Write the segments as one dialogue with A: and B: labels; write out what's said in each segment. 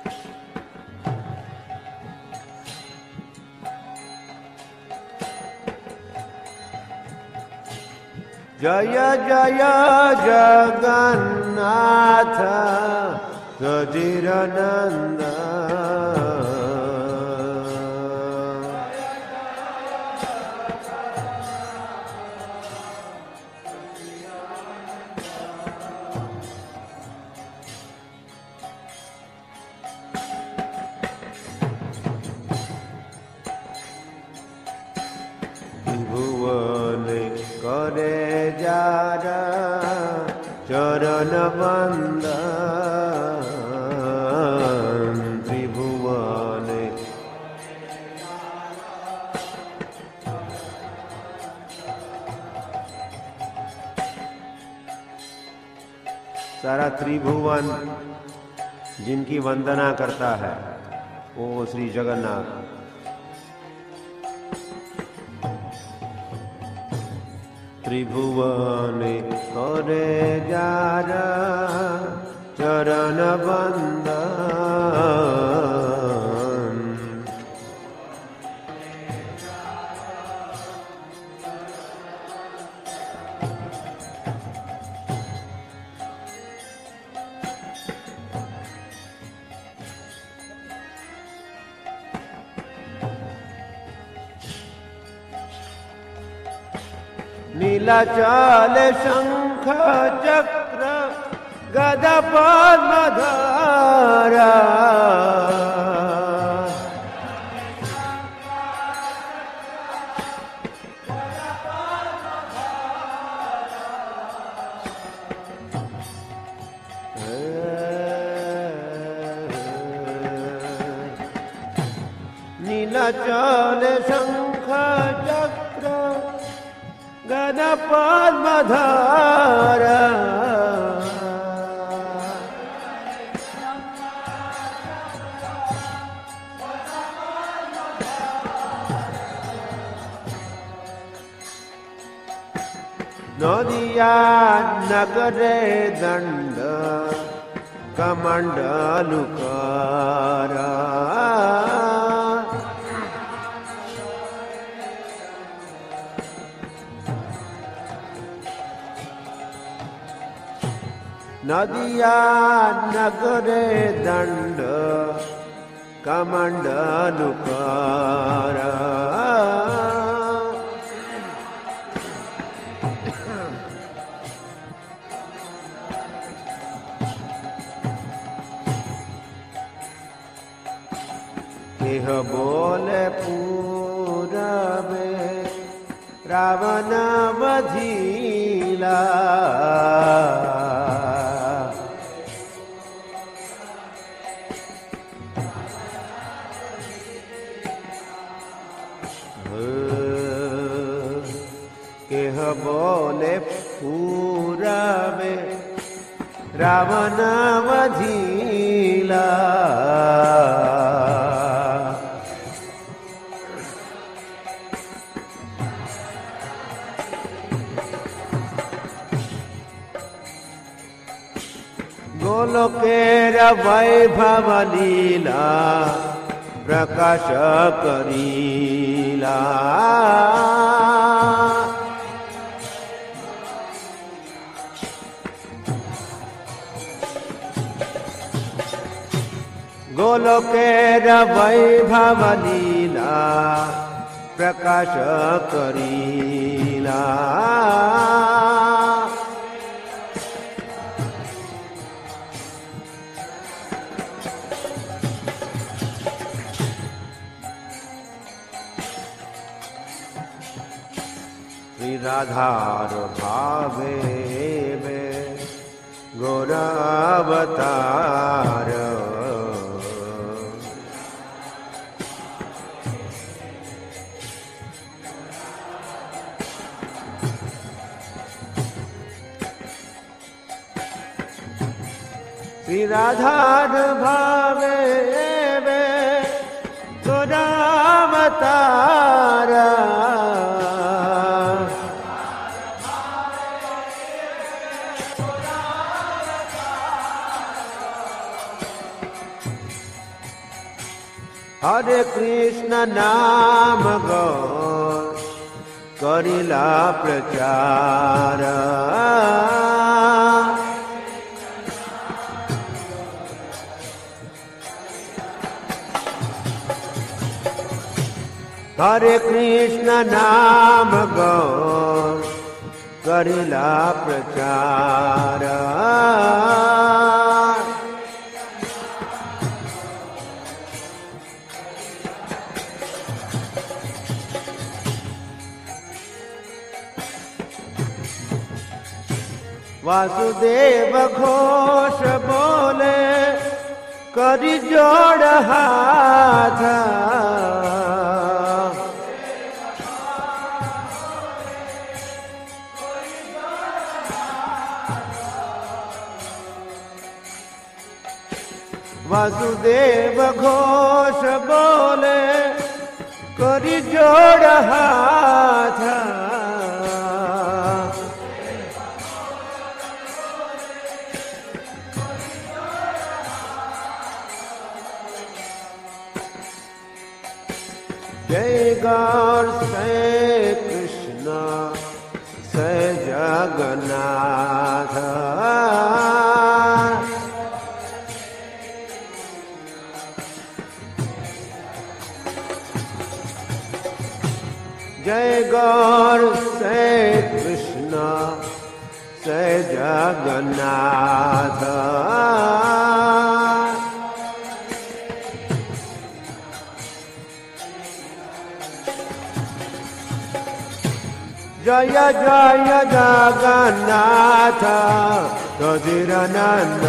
A: जय जय जगन्नाथ सुधीर नंदन। चरण वंदन त्रिभुवन। सारा त्रिभुवन जिनकी वंदना करता है वो श्री जगन्नाथ। त्रिभुवन करे जार चरण वंदन। नीलाचल शंख चक्र गदा पद्मधारा। नीलाचल शंख चक्र गदा पद्मधारा। नदिया नगरे दंड कमंडलुकारा। नदिया नगरे दंड कमंडलुकारा। केह बोले पूरबे रावण बधिला। केह बोले पूरबे रावण बधिला। गोलोकेर वैभव लीला प्रकाश करीला। गोलोकेर वैभव लीला प्रकाश करीला। राधार भावे में गौरावतार। श्री राधार भावे में गौरावतार। हरे कृष्ण नाम गौर करिला प्रचार। हरे कृष्ण नाम गौर करिला प्रचार। वासुदेव घोष बोले करी जोड़ हाथ। वासुदेव घोष बोले करी जोड़ हाथ। जय गौर से कृष्ण से जगन्नाथ। जय गौर से कृष्ण से जगन्नाथ। जय जय जगन्नाथ रुधिरानंद।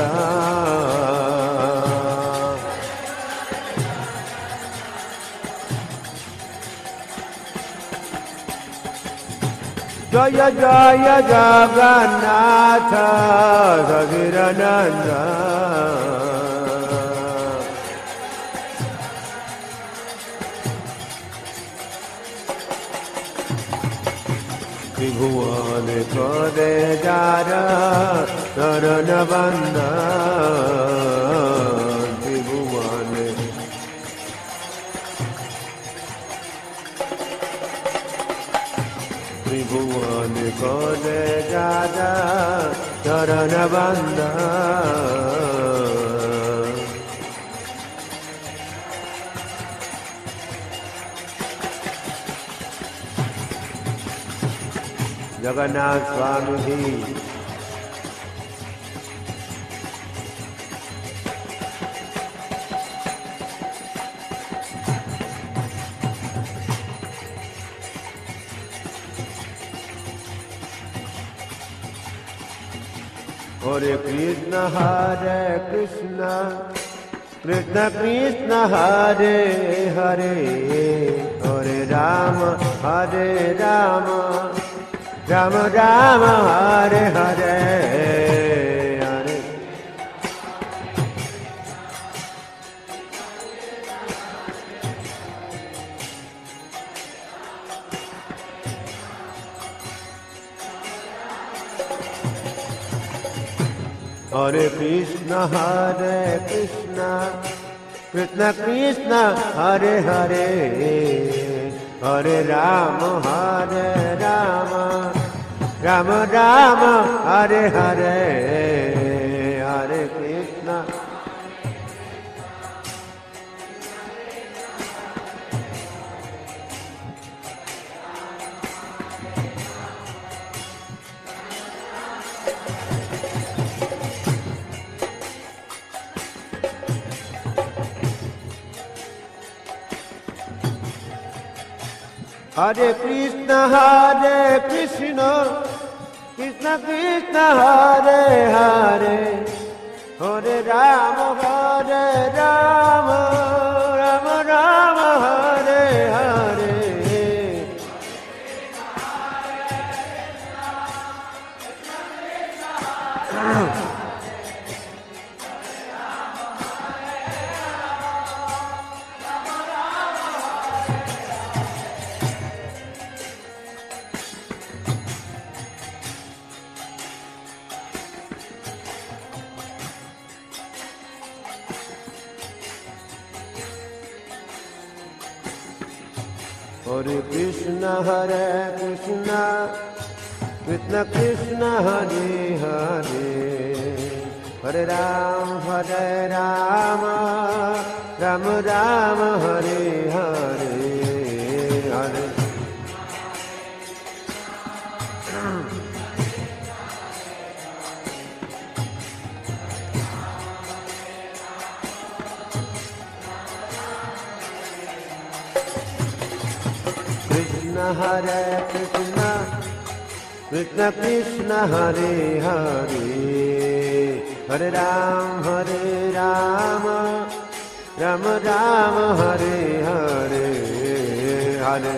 A: जय जय जगन्नाथ रुधिरानंद। त्रिभुवन करे जार चरण बंदन। त्रिभुवन त्रिभुवन करे जार चरण बंदन। जगन्नाथ स्वामी जी हरे कृष्ण कृष्ण कृष्ण हरे हरे। हरे राम राम राम हरे हरे। हरे हरे कृष्ण कृष्ण कृष्ण हरे हरे। हरे राम राम राम हरे हरे। हरे कृष्ण हरे कृष्ण कृष्ण कृष्ण हरे हरे। हरे Ram Ram Ram Hare Hare. Hare Krishna Krishna Krishna Hare Hare Hare Rama Rama Rama Hare Hare Hare Krishna Hare Krishna Krishna Krishna Hare Hare Hare Rama Rama Rama Hare Hare Hare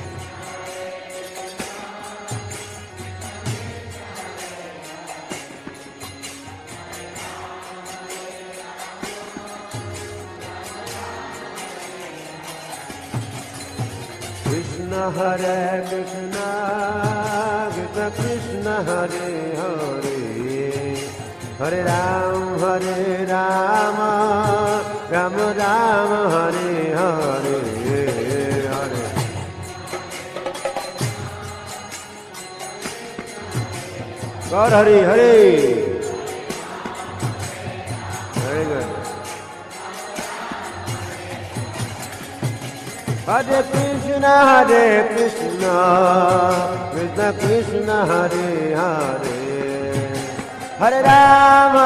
A: Krishna Hare Krishna Krishna Krishna Hare Hare Hare Rama Rama Rama Hare Hare Hare God Hare Hare Very good. Hare Krishna Krishna Krishna Hare Hare Hare Rama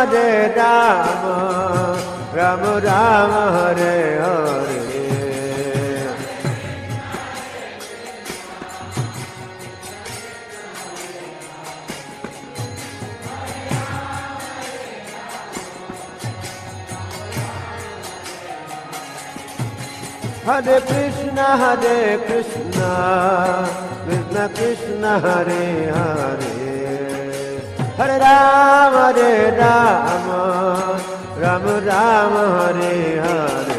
A: Rama Rama Hare Hare Hare Krishna Krishna Krishna Hare Hare Hare Rama Rama Rama Hare Hare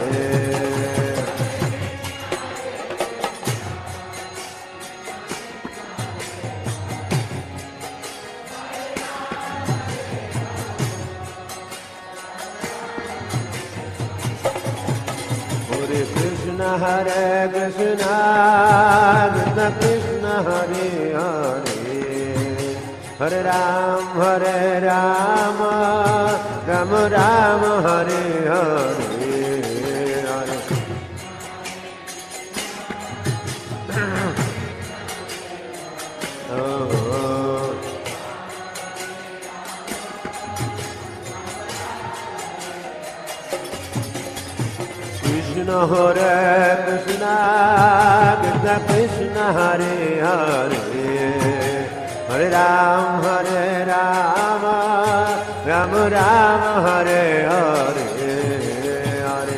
A: Hare Krishna Krishna Krishna Hare Hare Hare Rama Rama Rama Hare Hare Hare Krishna Hare Krishna Krishna Hare Hare Hare Rama Rama Rama Hare Hare Hare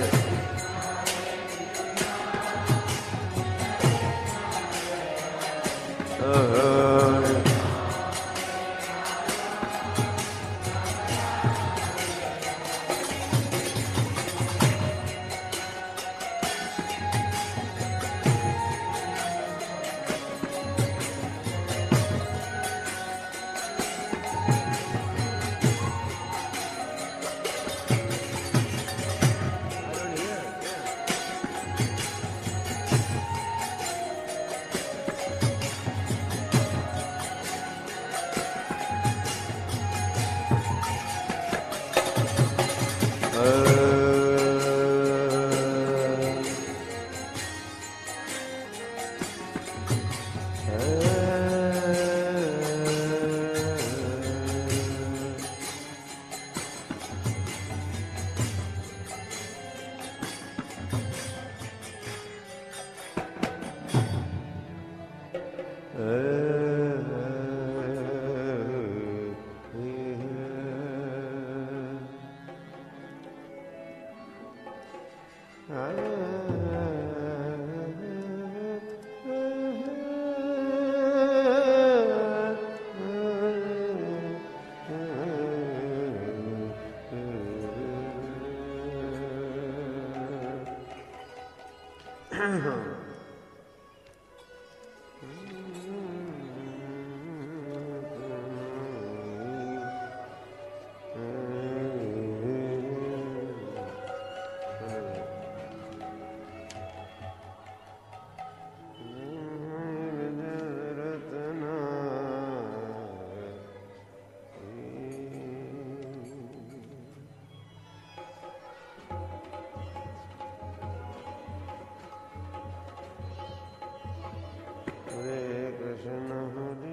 A: हरे कृष्ण हरे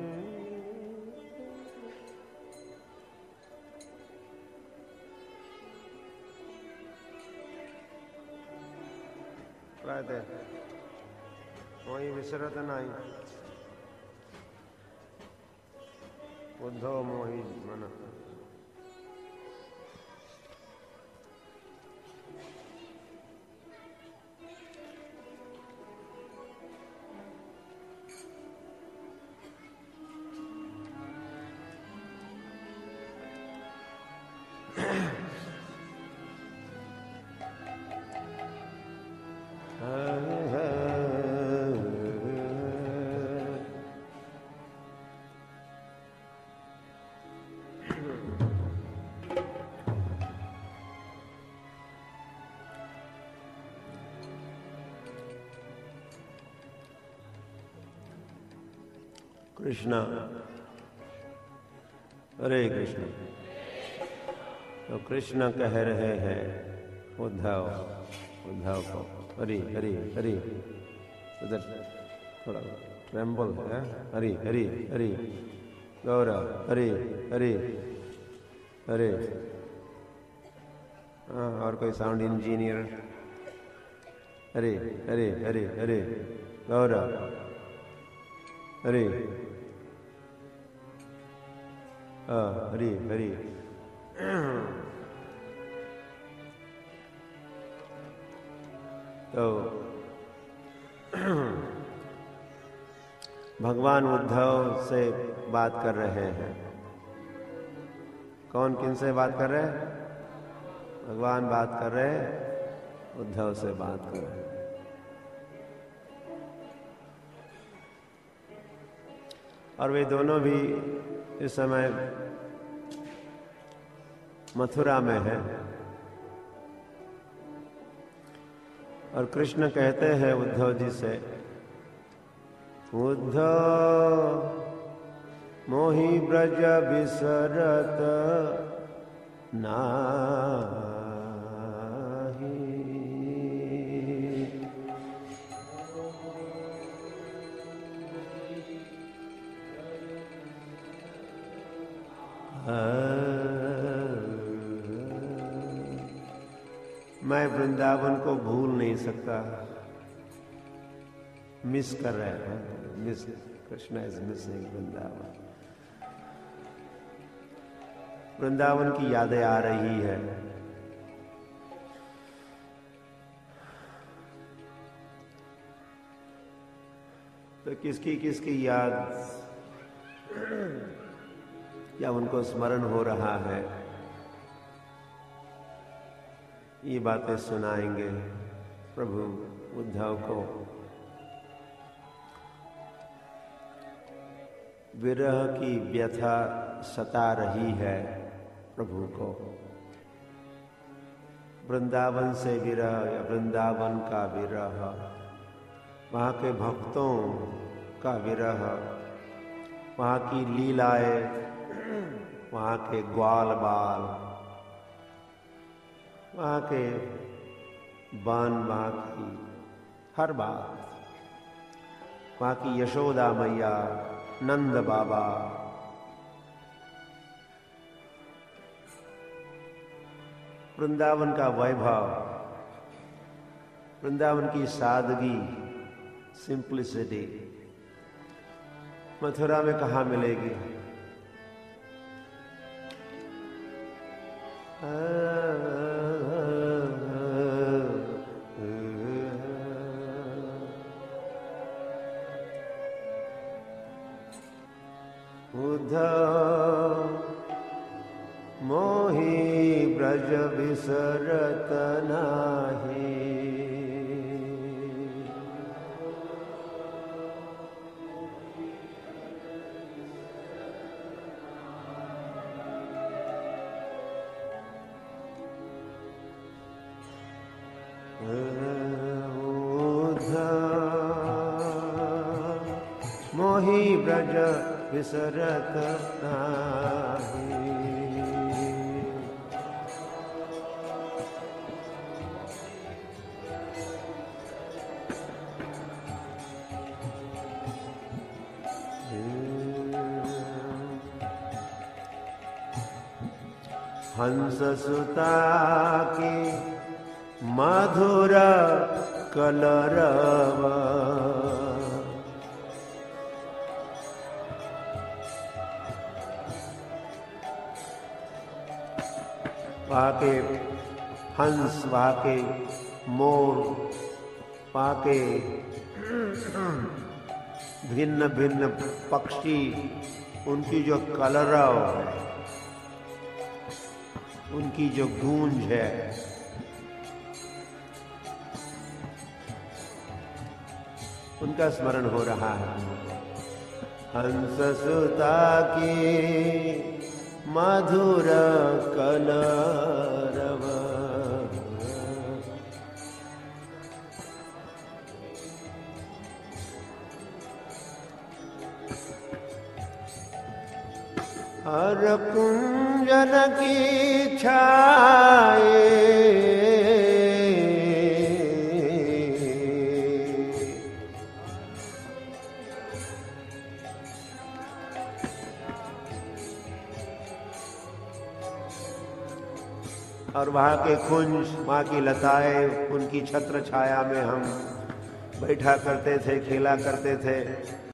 A: काय वही विसरत नाही उद्धव मोहि मन कृष्णा हरे कृष्ण। तो कृष्ण कह रहे हैं उद्धव को हरि हरि हरि, उधर थोड़ा ट्रेम्बल है, हरि हरि हरि गौरव हरि हरि हरि। और कोई साउंड इंजीनियर हरि हरि हरि हरि गौरव हरि हरि हरि। तो भगवान उद्धव से बात कर रहे हैं। कौन किन से बात कर रहे हैं? भगवान बात कर रहे हैं, उद्धव से बात कर रहे हैं। और वे दोनों भी इस समय मथुरा में हैं। और कृष्ण कहते हैं उद्धव जी से, उद्धव मोहि ब्रज बिसरत नाही। मैं वृंदावन को भूल नहीं सकता। मिस कर रहे हैं, miss, Krishna is missing Vrindavan. Vrindavan की यादें आ रही है। तो किसकी किसकी याद या उनको स्मरण हो रहा है, ये बातें सुनाएंगे प्रभु उद्धव को। विरह की व्यथा सता रही है प्रभु को। वृंदावन से विरह या वृंदावन का विरह, वहाँ के भक्तों का विरह, वहाँ की लीलाएं, वहाँ के ग्वाल बाल, वहाँ के बान, वहाँ की हर बात, वहाँ की यशोदा मैया, नंद बाबा, वृंदावन का वैभव, वृंदावन की सादगी, सिंप्लिसिटी मथुरा में कहाँ मिलेगी? उद्धव मोहि ब्रज बिसरत नाही। मोहि ब्रज बिसरत नाही। हंस सुता की मधुर कलरवा, वहाँ के हंस, वहाँ के मोर, वहाँ के भिन्न भिन्न पक्षी, उनकी जो कलरव है, उनकी जो गूंज है, उनका स्मरण हो रहा है। हंस सुता की मधुर कलरव, हर कुंजन की छाए, और वहाँ के कुंज, वहाँ की लताएं, उनकी छत्र छाया में हम बैठा करते थे, खेला करते थे।